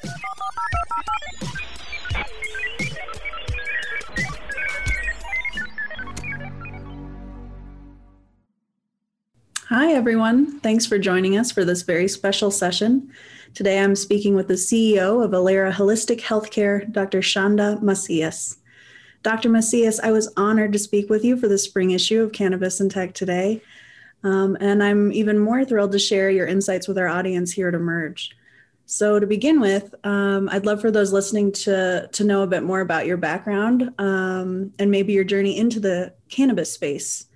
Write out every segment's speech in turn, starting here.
Hi, everyone. Thanks for joining us for this very special session. Today, I'm speaking with the CEO of Ilera Holistic Healthcare, Dr. Chanda Macias. Dr. Macias, I was honored to speak with you for the spring issue of Cannabis in Tech today. And I'm even more thrilled to share your insights with our audience here at Emerge. So to begin with, I'd love for those listening to know a bit more about your background and maybe your journey into the cannabis space.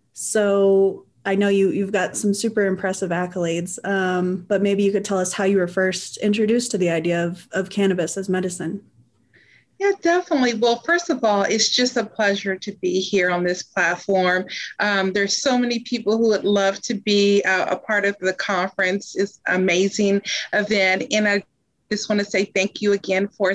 So I know you've got some super impressive accolades, but maybe you could tell us how you were first introduced to the idea of cannabis as medicine. Yeah, definitely. Well, first of all, it's just a pleasure to be here on this platform. There's so many people who would love to be a part of the conference. It's an amazing event, and I just want to say thank you again for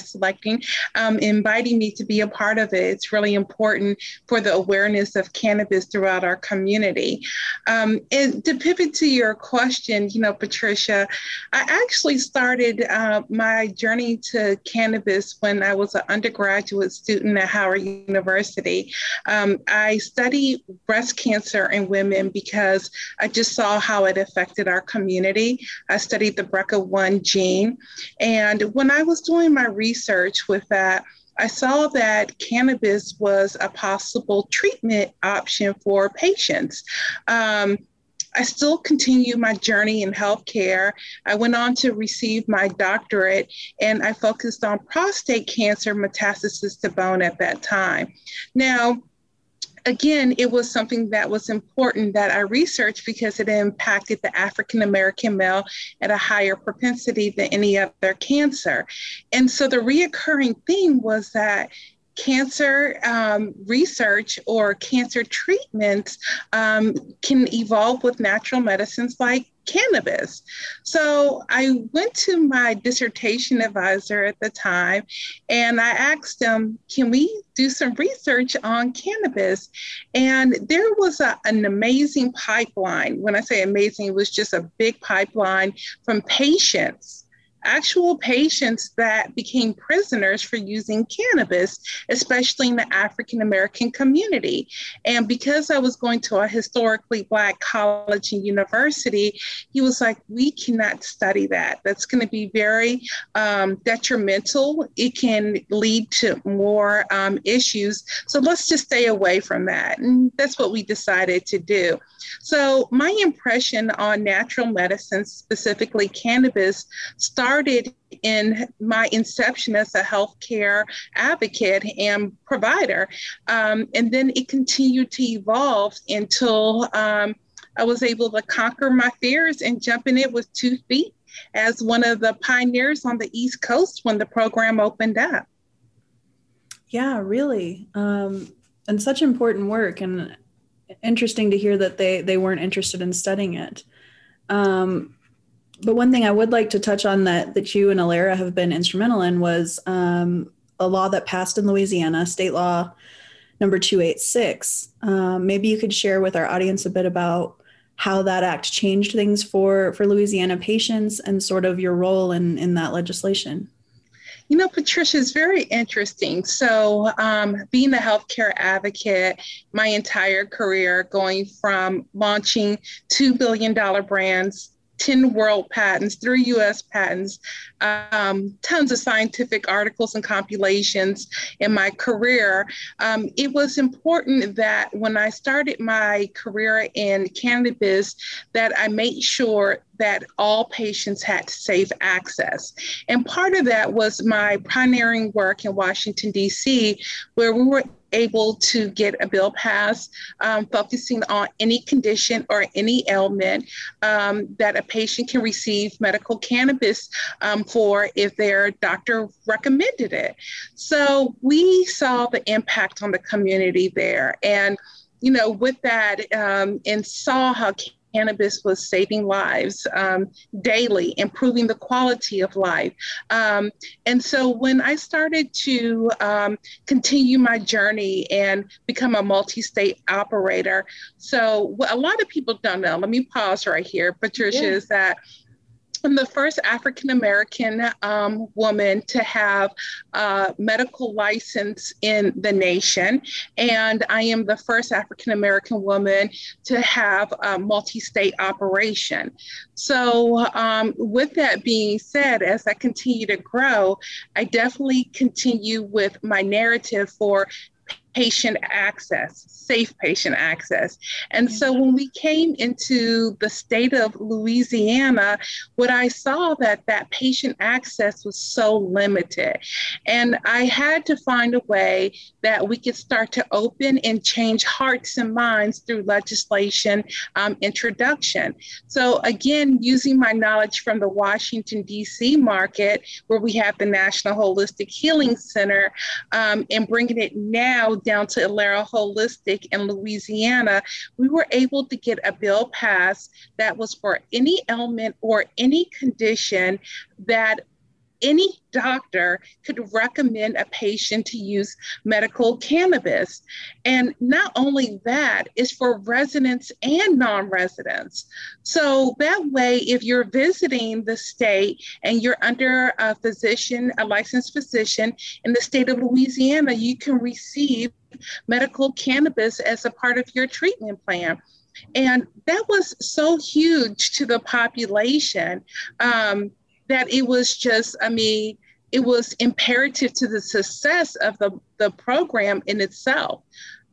inviting me to be a part of it. It's really important for the awareness of cannabis throughout our community. And to pivot to your question, Patricia, I actually started my journey to cannabis when I was an undergraduate student at Howard University. I studied breast cancer in women because I just saw how it affected our community. I studied the BRCA1 gene. And when I was doing my research with that, I saw that cannabis was a possible treatment option for patients. I still continue my journey in healthcare. I went on to receive my doctorate, and I focused on prostate cancer metastasis to bone at that time. Now, again, it was something that was important that I researched because it impacted the African-American male at a higher propensity than any other cancer. And so the reoccurring theme was that cancer research or cancer treatments can evolve with natural medicines like cannabis. So I went to my dissertation advisor at the time and I asked them, can we do some research on cannabis? And there was an amazing pipeline. When I say amazing, it was just a big pipeline from actual patients that became prisoners for using cannabis, especially in the African-American community. And because I was going to a historically Black college and university, he was like, we cannot study that. That's going to be very detrimental. It can lead to more issues. So let's just stay away from that. And that's what we decided to do. So my impression on natural medicine, specifically cannabis, started in my inception as a healthcare advocate and provider. And then it continued to evolve until I was able to conquer my fears and jump in it with 2 feet as one of the pioneers on the East Coast when the program opened up. Yeah, really. And such important work, and interesting to hear that they weren't interested in studying it. But one thing I would like to touch on that you and Ilera have been instrumental in was a law that passed in Louisiana, State Law number 286. Maybe you could share with our audience a bit about how that act changed things for Louisiana patients and sort of your role in that legislation. Patricia, is very interesting. So being a healthcare advocate, my entire career, going from launching $2 billion brands, 10 world patents, 3 US patents, tons of scientific articles and compilations in my career. It was important that when I started my career in cannabis, that I made sure that all patients had safe access. And part of that was my pioneering work in Washington, D.C., where we were able to get a bill passed focusing on any condition or any ailment that a patient can receive medical cannabis for if their doctor recommended it. So we saw the impact on the community there. And, with that, and saw how cannabis was saving lives daily, improving the quality of life. And so when I started to continue my journey and become a multi-state operator, so what a lot of people don't know, let me pause right here, Patricia, is that I'm the first African-American woman to have a medical license in the nation, and I am the first African-American woman to have a multi-state operation. So with that being said, as I continue to grow, I definitely continue with my narrative for patient access, safe patient access. And so when we came into the state of Louisiana, what I saw that patient access was so limited. And I had to find a way that we could start to open and change hearts and minds through legislation introduction. So again, using my knowledge from the Washington, D.C. market, where we have the National Holistic Healing Center, and bringing it now down to Ilera Holistic in Louisiana, we were able to get a bill passed that was for any ailment or any condition that any doctor could recommend a patient to use medical cannabis. And not only that, it's for residents and non-residents. So that way, if you're visiting the state and you're under a physician, a licensed physician in the state of Louisiana, you can receive medical cannabis as a part of your treatment plan. And that was so huge to the population that it was just, it was imperative to the success of the program in itself.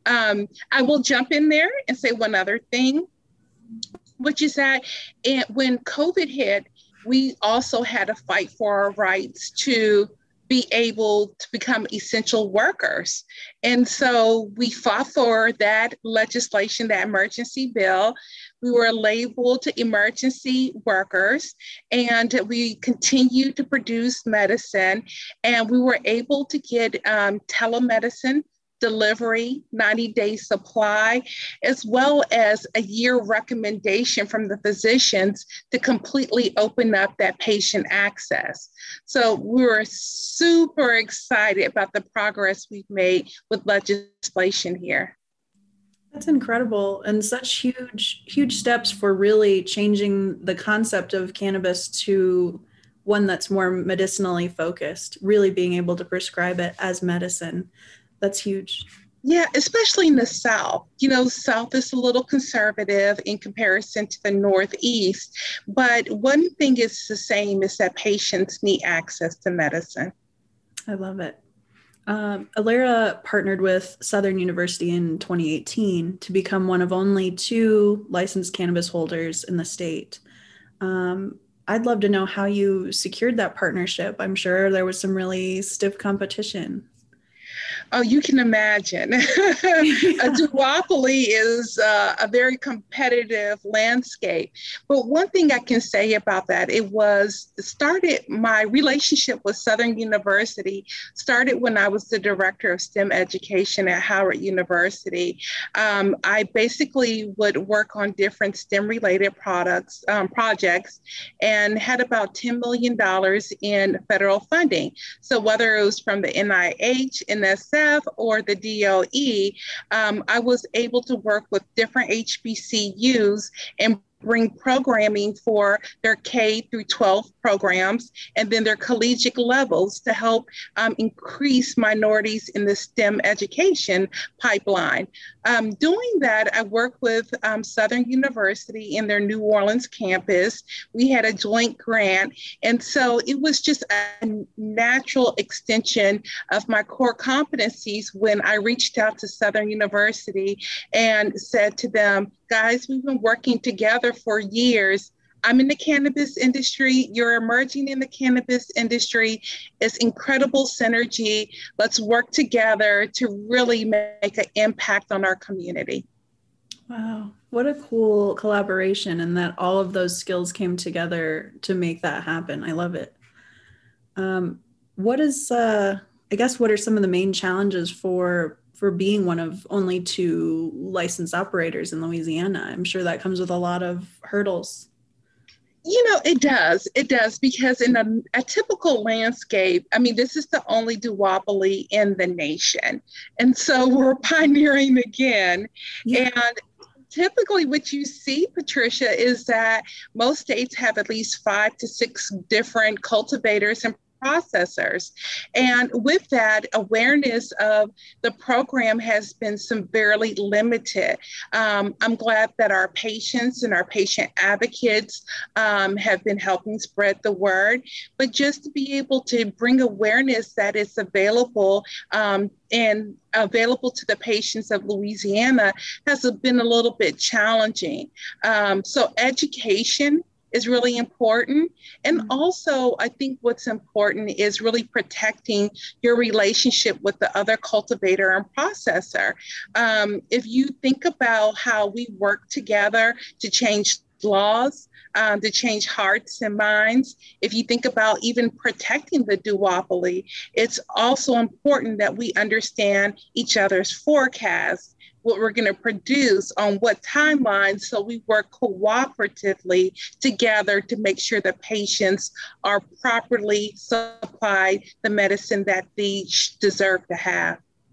I will jump in there and say one other thing, which is that when COVID hit, we also had to fight for our rights to be able to become essential workers. And so we fought for that legislation, that emergency bill. We were labeled emergency workers, and we continued to produce medicine. And we were able to get telemedicine delivery, 90-day supply, as well as a year recommendation from the physicians to completely open up that patient access. So we were super excited about the progress we've made with legislation here. That's incredible, and such huge steps for really changing the concept of cannabis to one that's more medicinally focused, really being able to prescribe it as medicine. That's huge. Yeah, especially in the South. You know, South is a little conservative in comparison to the Northeast. But one thing is the same is that patients need access to medicine. I love it. Ilera partnered with Southern University in 2018 to become one of only 2 licensed cannabis holders in the state. I'd love to know how you secured that partnership. I'm sure there was some really stiff competition. Oh, you can imagine. A duopoly is a very competitive landscape. But one thing I can say about that, my relationship with Southern University started when I was the director of STEM education at Howard University. I basically would work on different STEM-related projects, and had about $10 million in federal funding. So whether it was from the NIH, NSF, or the DOE, I was able to work with different HBCUs and bring programming for their K through 12 programs and then their collegiate levels to help increase minorities in the STEM education pipeline. Doing that, I worked with Southern University in their New Orleans campus. We had a joint grant, and so it was just a natural extension of my core competencies when I reached out to Southern University and said to them, guys, we've been working together for years. I'm in the cannabis industry. You're emerging in the cannabis industry. It's incredible synergy. Let's work together to really make an impact on our community. Wow, what a cool collaboration, and that all of those skills came together to make that happen. I love it. What are some of the main challenges for being one of only 2 licensed operators in Louisiana? I'm sure that comes with a lot of hurdles. You know, it does, because in a typical landscape, this is the only duopoly in the nation. And so we're pioneering again. Yeah. And typically what you see, Patricia, is that most states have at least 5 to 6 different cultivators and processors. And with that, awareness of the program has been severely limited. I'm glad that our patients and our patient advocates have been helping spread the word, but just to be able to bring awareness that it's available and available to the patients of Louisiana has been a little bit challenging. So education is really important. And also, I think what's important is really protecting your relationship with the other cultivator and processor. If you think about how we work together to change laws, to change hearts and minds, if you think about even protecting the duopoly, it's also important that we understand each other's forecasts, what we're going to produce on what timeline, so we work cooperatively together to make sure that patients are properly supplied the medicine that they deserve to have.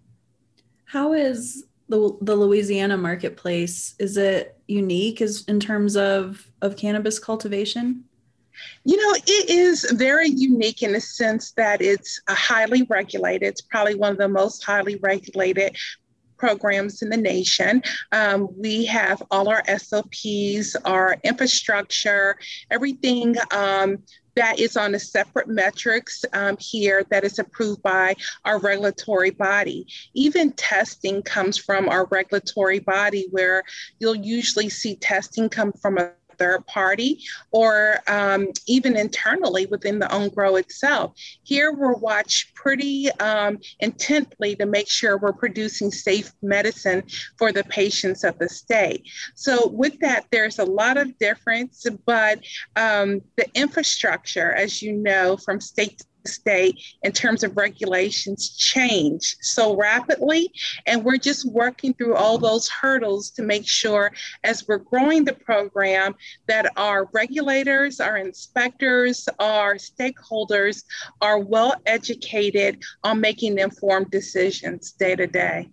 How is the Louisiana marketplace? Is it unique in terms of cannabis cultivation? You know, it is very unique in the sense that it's highly regulated. It's probably one of the most highly regulated programs in the nation. We have all our SOPs, our infrastructure, everything that is on a separate metrics here that is approved by our regulatory body. Even testing comes from our regulatory body, where you'll usually see testing come from a third party or even internally within the own grow itself. Here we're watched pretty intently to make sure we're producing safe medicine for the patients of the state. So with that, there's a lot of difference, but the infrastructure, as you know, from state to state in terms of regulations change so rapidly, and we're just working through all those hurdles to make sure as we're growing the program that our regulators, our inspectors, our stakeholders are well educated on making informed decisions day to day.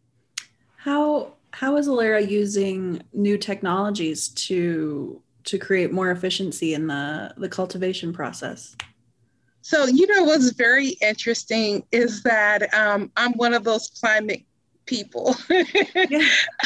How is Ilera using new technologies to create more efficiency in the cultivation process? So, you know, what's very interesting is that I'm one of those climate people. Yeah.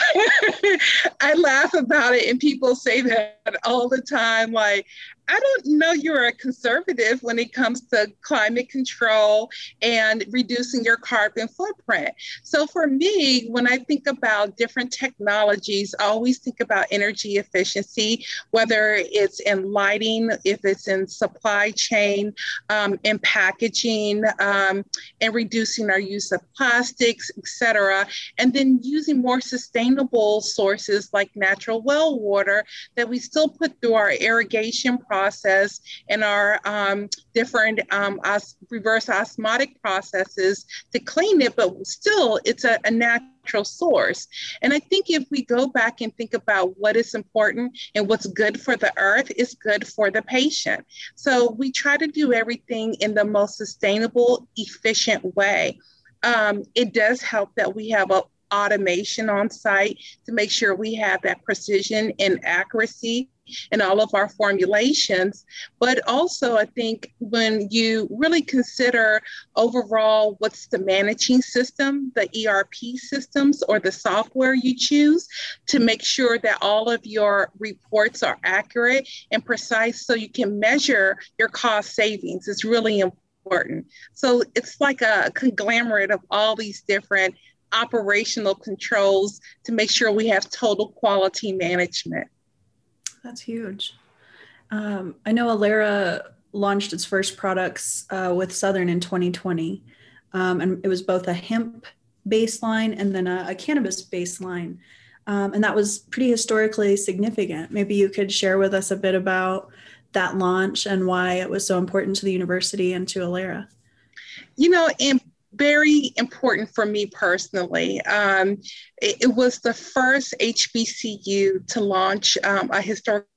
I laugh about it, and people say that all the time, like, I don't know you're a conservative when it comes to climate control and reducing your carbon footprint. So for me, when I think about different technologies, I always think about energy efficiency, whether it's in lighting, if it's in supply chain, in packaging, and reducing our use of plastics, et cetera. And then using more sustainable sources like natural well water that we still put through our irrigation process and our different reverse osmotic processes to clean it, but still it's a natural source. And I think if we go back and think about what is important and what's good for the earth is good for the patient. So we try to do everything in the most sustainable, efficient way. It does help that we have automation on site to make sure we have that precision and accuracy in all of our formulations. But also, I think when you really consider overall what's the managing system, the ERP systems or the software you choose, to make sure that all of your reports are accurate and precise so you can measure your cost savings is really important. So it's like a conglomerate of all these different operational controls to make sure we have total quality management. That's huge. I know Ilera launched its first products with Southern in 2020, and it was both a hemp baseline and then a cannabis baseline, and that was pretty historically significant. Maybe you could share with us a bit about that launch and why it was so important to the university and to Ilera. You know, very important for me personally. It was the first HBCU to launch a historical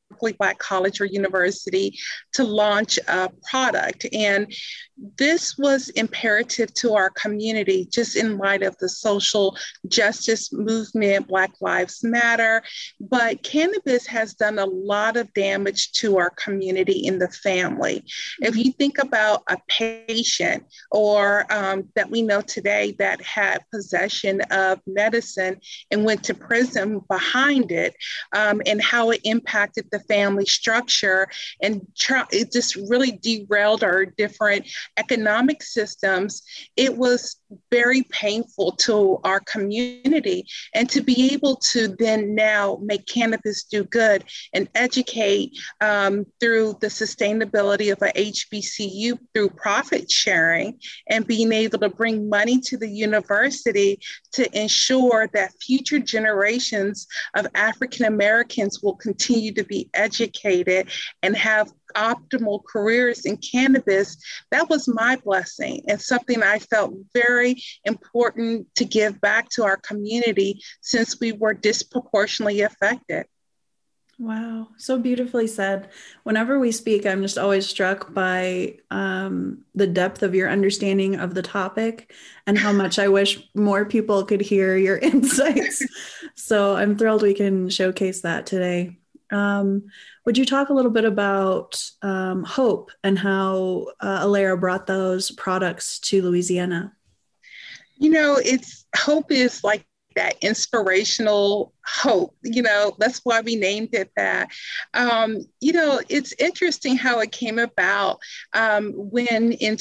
Berkeley Black College or University to launch a product. And this was imperative to our community, just in light of the social justice movement, Black Lives Matter. But cannabis has done a lot of damage to our community in the family. If you think about a patient or that we know today that had possession of medicine and went to prison behind it, and how it impacted the family structure, and it just really derailed our different economic systems. It was very painful to our community. And to be able to then now make cannabis do good and educate through the sustainability of a HBCU through profit sharing, and being able to bring money to the university to ensure that future generations of African Americans will continue to be educated and have optimal careers in cannabis, that was my blessing, and something I felt very important to give back to our community since we were disproportionately affected. Wow, so beautifully said. Whenever we speak, I'm just always struck by the depth of your understanding of the topic and how much I wish more people could hear your insights. So I'm thrilled we can showcase that today. Would you talk a little bit about Hope and how Ilera brought those products to Louisiana? You know, Hope is like that inspirational hope. You know, that's why we named it that. You know, it's interesting how it came about when in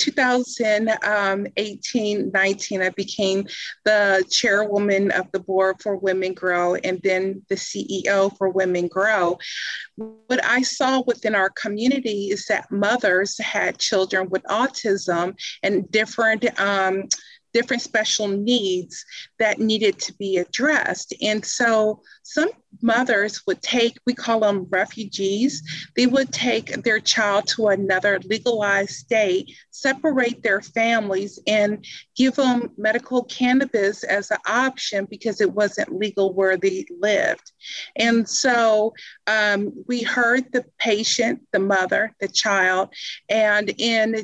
2018-19, I became the chairwoman of the board for Women Grow and then the CEO for Women Grow. What I saw within our community is that mothers had children with autism and different special needs that needed to be addressed. And so some mothers would we call them refugees, they would take their child to another legalized state, separate their families, and give them medical cannabis as an option because it wasn't legal where they lived. And so we heard the patient, the mother, the child, and in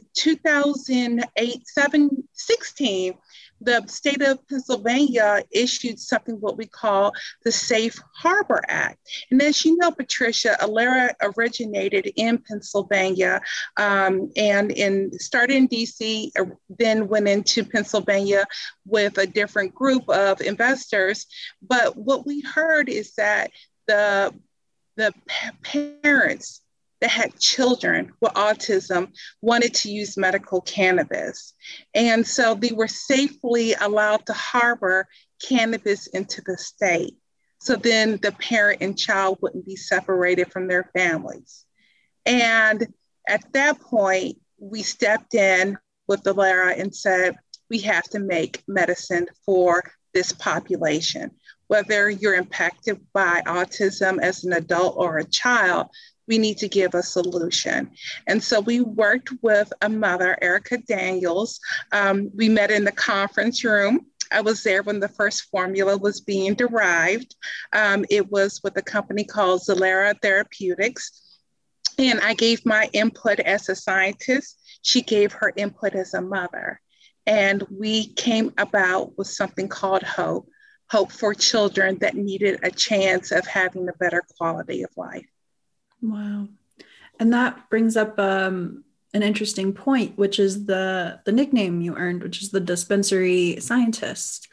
2016, the state of Pennsylvania issued something what we call the Safe Harbor Act. And as you know, Patricia, Ilera originated in Pennsylvania and started in DC, then went into Pennsylvania with a different group of investors. But what we heard is that the parents that had children with autism wanted to use medical cannabis. And so they were safely allowed to harbor cannabis into the state. So then the parent and child wouldn't be separated from their families. And at that point, we stepped in with Ilera and said, we have to make medicine for this population. Whether you're impacted by autism as an adult or a child, we need to give a solution. And so we worked with a mother, Erica Daniels. We met in the conference room. I was there when the first formula was being derived. It was with a company called Zilera Therapeutics. And I gave my input as a scientist. She gave her input as a mother. And we came about with something called Hope, Hope for children that needed a chance of having a better quality of life. Wow. And that brings up an interesting point, which is the nickname you earned, which is the dispensary scientist.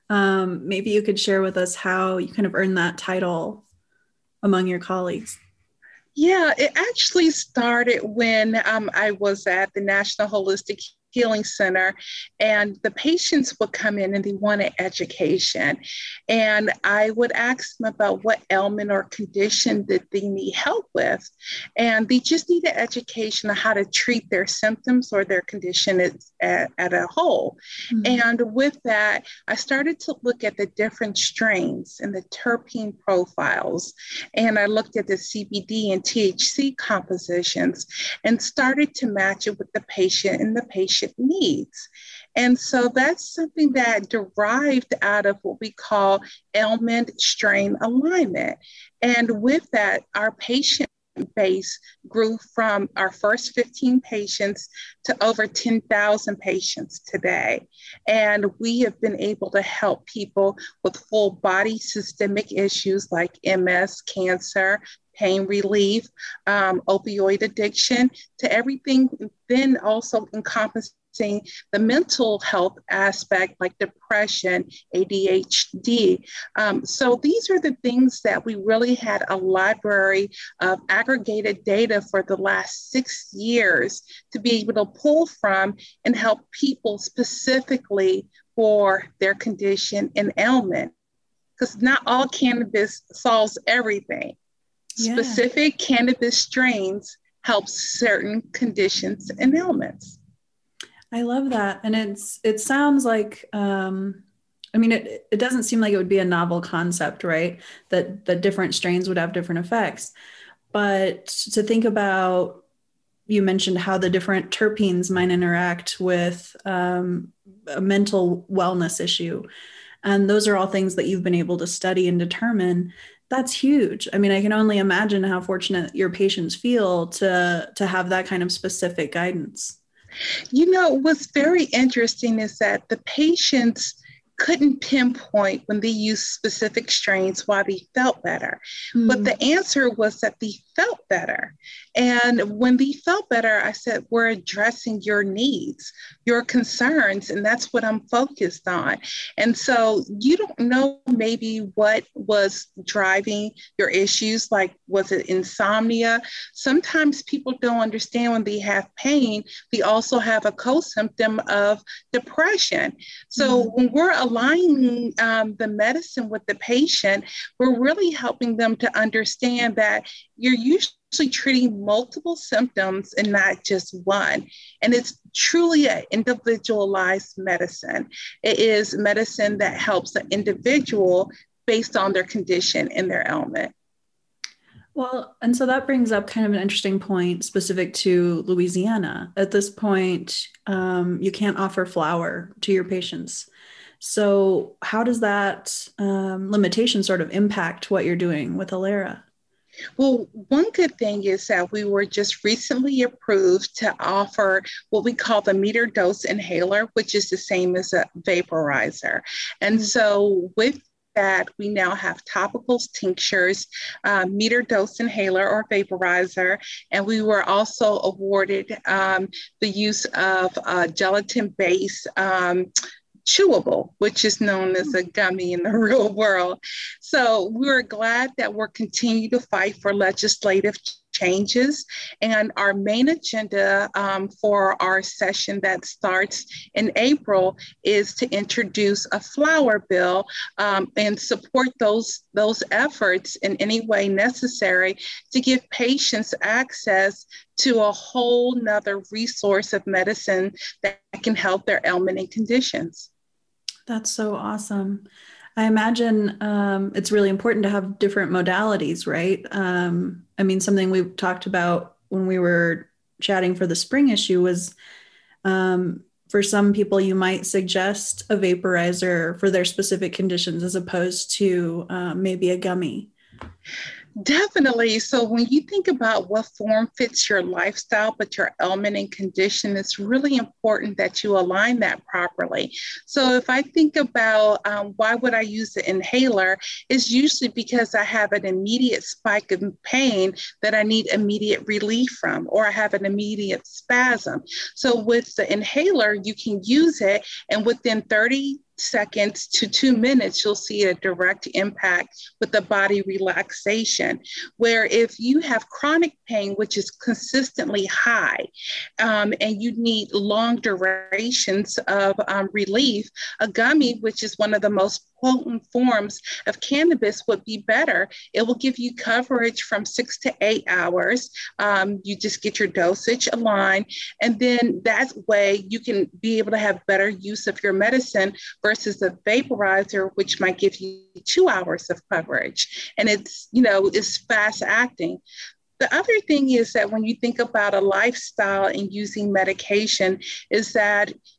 Maybe you could share with us how you kind of earned that title among your colleagues. Yeah, it actually started when I was at the National Holistic Healing Center, and the patients would come in and they wanted education. And I would ask them about what ailment or condition that they need help with. And they just needed education on how to treat their symptoms or their condition at a whole. Mm-hmm. And with that, I started to look at the different strains and the terpene profiles. And I looked at the CBD and THC compositions and started to match it with the patient and the patient needs. And so that's something that derived out of what we call ailment strain alignment. And with that, our patient base grew from our first 15 patients to over 10,000 patients today. And we have been able to help people with full body systemic issues like MS, cancer, pain relief, opioid addiction, to everything, then also encompassing the mental health aspect like depression, ADHD. So these are the things that we really had a library of aggregated data for the last 6 years to be able to pull from and help people specifically for their condition and ailment. Because not all cannabis solves everything. Yeah. Specific cannabis strains help certain conditions and ailments. I love that. And it sounds like, it doesn't seem like it would be a novel concept, right? That different strains would have different effects. But to think about, you mentioned how the different terpenes might interact with a mental wellness issue. And those are all things that you've been able to study and determine. That's huge. I mean, I can only imagine how fortunate your patients feel to have that kind of specific guidance. You know, what's very interesting is that the patients couldn't pinpoint when they used specific strains why they felt better. Mm. But the answer was that they felt better. And when they felt better, I said, we're addressing your needs, your concerns, and that's what I'm focused on. And so you don't know maybe what was driving your issues, like was it insomnia? Sometimes people don't understand when they have pain, they also have a co-symptom of depression. So when we're aligning the medicine with the patient, we're really helping them to understand that you're usually treating multiple symptoms and not just one. And it's truly an individualized medicine. It is medicine that helps an individual based on their condition and their ailment. Well, and so that brings up kind of an interesting point specific to Louisiana. At this point, you can't offer flower to your patients. So how does that limitation sort of impact what you're doing with Ilera? Well, one good thing is that we were just recently approved to offer what we call the meter dose inhaler, which is the same as a vaporizer. And so with that, we now have topicals, tinctures, meter dose inhaler or vaporizer, and we were also awarded the use of gelatin-based chewable, which is known as a gummy in the real world. So we're glad that we're continuing to fight for legislative changes. And our main agenda for our session that starts in April is to introduce a flower bill and support those efforts in any way necessary to give patients access to a whole nother resource of medicine that can help their ailment and conditions. That's so awesome. I imagine it's really important to have different modalities, right? Something we've talked about when we were chatting for the spring issue was for some people, you might suggest a vaporizer for their specific conditions as opposed to maybe a gummy. Definitely. So when you think about what form fits your lifestyle, but your ailment and condition, it's really important that you align that properly. So if I think about why would I use the inhaler, it's usually because I have an immediate spike of pain that I need immediate relief from, or I have an immediate spasm. So with the inhaler, you can use it, and within 30 seconds to 2 minutes, you'll see a direct impact with the body relaxation. Where if you have chronic pain, which is consistently high, and you need long durations of relief, a gummy, which is one of the most potent forms of cannabis, would be better. It will give you coverage from 6 to 8 hours. You just get your dosage aligned, and then that way you can be able to have better use of your medicine versus a vaporizer, which might give you 2 hours of coverage. And it's fast acting. The other thing is that when you think about a lifestyle and using medication, is that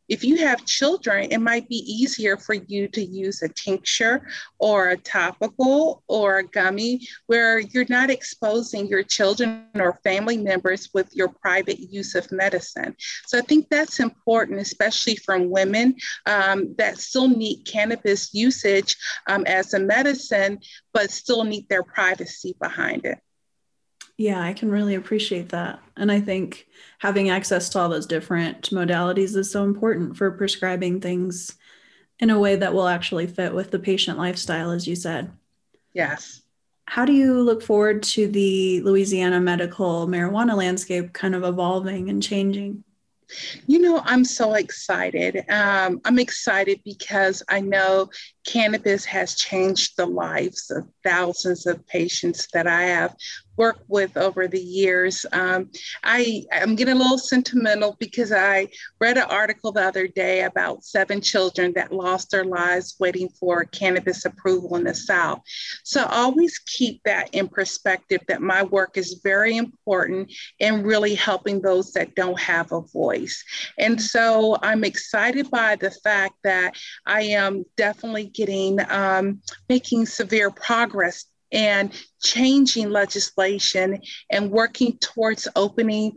If you have children, it might be easier for you to use a tincture or a topical or a gummy where you're not exposing your children or family members with your private use of medicine. So I think that's important, especially from women that still need cannabis usage as a medicine, but still need their privacy behind it. Yeah, I can really appreciate that. And I think having access to all those different modalities is so important for prescribing things in a way that will actually fit with the patient lifestyle, as you said. Yes. How do you look forward to the Louisiana medical marijuana landscape kind of evolving and changing? I'm so excited. I'm excited because I know cannabis has changed the lives of thousands of patients that I have worked with over the years. I'm getting a little sentimental because I read an article the other day about 7 children that lost their lives waiting for cannabis approval in the South. So always keep that in perspective, that my work is very important in really helping those that don't have a voice. And so I'm excited by the fact that I am definitely making severe progress and changing legislation and working towards opening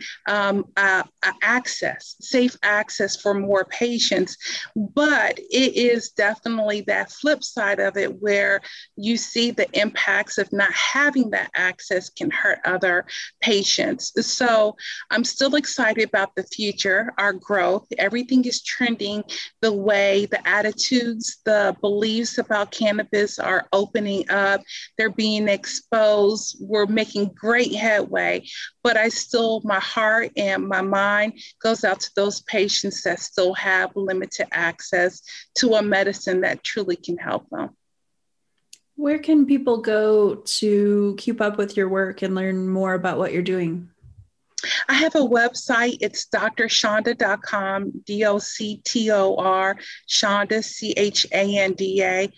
safe access for more patients. But it is definitely that flip side of it where you see the impacts of not having that access can hurt other patients. So I'm still excited about the future, our growth. Everything is trending the way the attitudes, the beliefs about cannabis are opening up. They're being exposed. We're making great headway, but my heart and my mind goes out to those patients that still have limited access to a medicine that truly can help them. Where can people go to keep up with your work and learn more about what you're doing? I have a website. It's drchanda.com, DOCTOR, Chanda, CHANDA.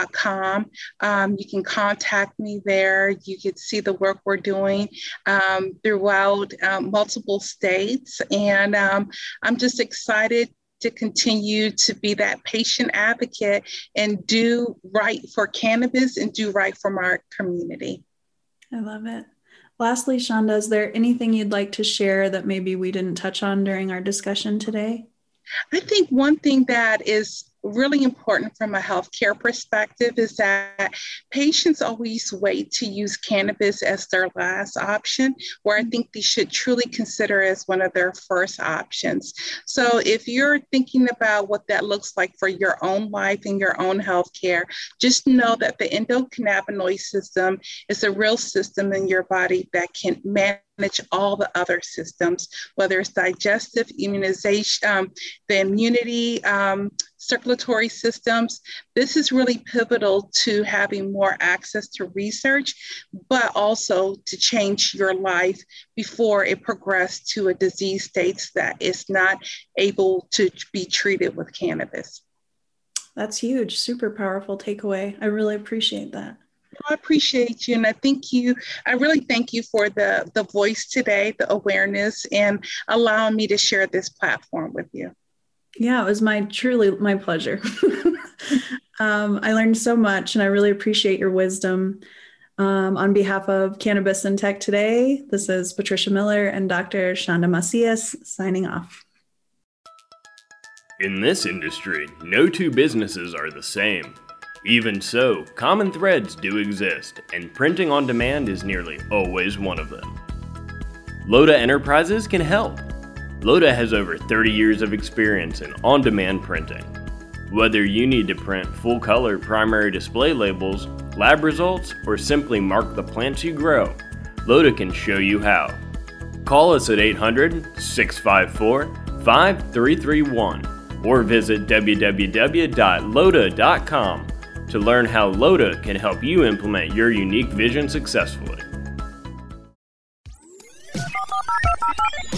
You can contact me there. You can see the work we're doing throughout multiple states. And I'm just excited to continue to be that patient advocate and do right for cannabis and do right for our community. I love it. Lastly, Chanda, is there anything you'd like to share that maybe we didn't touch on during our discussion today? I think one thing that is really important from a healthcare perspective is that patients always wait to use cannabis as their last option, where I think they should truly consider as one of their first options. So if you're thinking about what that looks like for your own life and your own healthcare, just know that the endocannabinoid system is a real system in your body that can manage all the other systems, whether it's digestive, immunization, the immunity, circulatory systems. This is really pivotal to having more access to research, but also to change your life before it progresses to a disease state that is not able to be treated with cannabis. That's huge. Super powerful takeaway. I really appreciate that. I appreciate you. And I really thank you for the voice today, the awareness, and allowing me to share this platform with you. Yeah, it was truly my pleasure. I learned so much and I really appreciate your wisdom. On behalf of Cannabis in Tech Today, this is Patricia Miller and Dr. Chanda Macias signing off. In this industry, no two businesses are the same. Even so, common threads do exist, and printing on demand is nearly always one of them. Loda Enterprises can help. Loda has over 30 years of experience in on-demand printing. Whether you need to print full-color primary display labels, lab results, or simply mark the plants you grow, Loda can show you how. Call us at 800-654-5331 or visit www.loda.com to learn how Loda can help you implement your unique vision successfully.